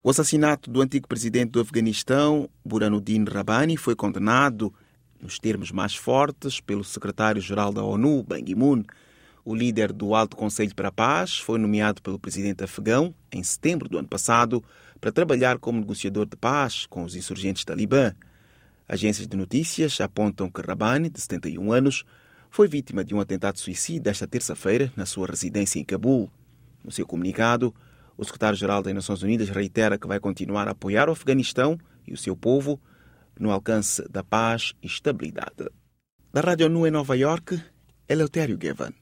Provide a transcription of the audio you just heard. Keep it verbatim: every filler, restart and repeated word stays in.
O assassinato do antigo presidente do Afeganistão, Burhanuddin Rabbani, foi condenado, nos termos mais fortes, pelo secretário-geral da ONU, Ban Ki-moon. O líder do Alto Conselho para a Paz foi nomeado pelo presidente afegão, em setembro do ano passado, para trabalhar como negociador de paz com os insurgentes talibã. Agências de notícias apontam que Rabbani, de setenta e um anos, foi vítima de um atentado suicida esta terça-feira na sua residência em Cabul. No seu comunicado, o secretário-geral das Nações Unidas reitera que vai continuar a apoiar o Afeganistão e o seu povo no alcance da paz e estabilidade. Da Rádio ONU em Nova Iorque, Eleutério Gavan.